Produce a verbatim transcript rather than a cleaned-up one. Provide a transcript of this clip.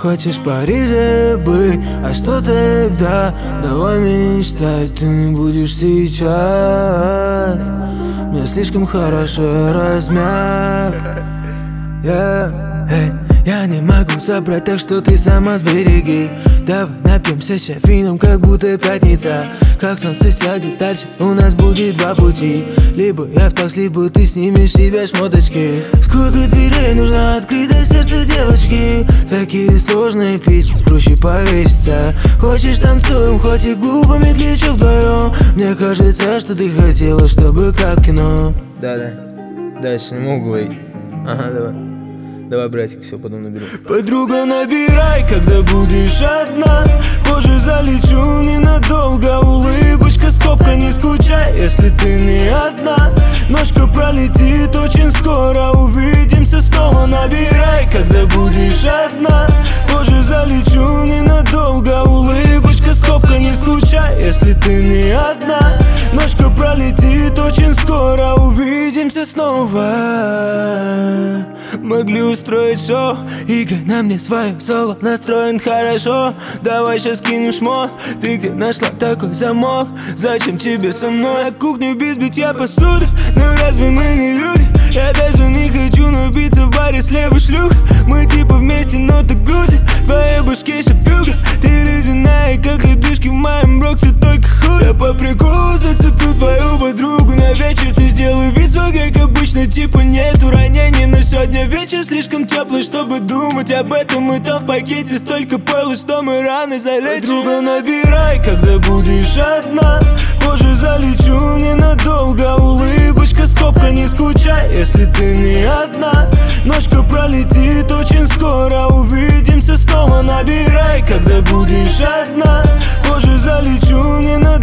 хочешь в Париже быть? А что тогда? Давай мечтать, ты не будешь сейчас. Мне слишком хорошо размяк. Yeah. Hey, я не могу собрать, так что ты сама сбереги. Давай напьемся кофеином, как будто пятница. Как солнце сядет дальше, у нас будет два пути. Либо я в такс, либо ты снимешь себе шмоточки. Сколько дверей нужно открыть до сердца девочки? Такие сложные пить, проще повеситься. Хочешь танцуем, хоть и глупо медлячу вдвоем. Мне кажется, что ты хотела, чтобы как кино. Да-да, дальше не могу говорить. Ага, давай. Давай, братик, все, потом наберу. Подруга, набирай, когда будешь одна. Позже залечу ненадолго. Улыбочка, скобка, не скучай, если ты не одна. Ночка пролетит очень скоро. Увидимся снова, набирай, когда будешь одна. Позже залечу ненадолго. Улыбочка, скобка, не скучай, если ты не одна. Ночка пролетит очень скоро. Увидимся снова. Могли устроить шоу, играй на мне свое соло. Настроен хорошо, давай сейчас кинем шмот. Ты где нашла такой замок? Зачем тебе со мной? На кухню без битья посуды. Но разве мы не люди? Я даже не хочу набиться в баре с левой шлюх. Мы типа вместе, но так грузит. В твоей башке шапюга. Ты ледяная, как ледышки в моем броксе, только хуй. Я по приколу зацеплю твою подругу на вечер. Ты сделай вид свой, как обычно, типа нету ранений. Но сегодня вечер слишком теплый, чтобы думать об этом. И там в пакете столько пойла, что мы рано залечим. Подруга, набирай, когда будешь одна. Позже залечу ненадолго. Улыбочка, скобка, не скучай, если ты не одна. Ночка пролетит очень скоро. Увидимся снова, набирай, когда будешь одна. Позже залечу ненадолго.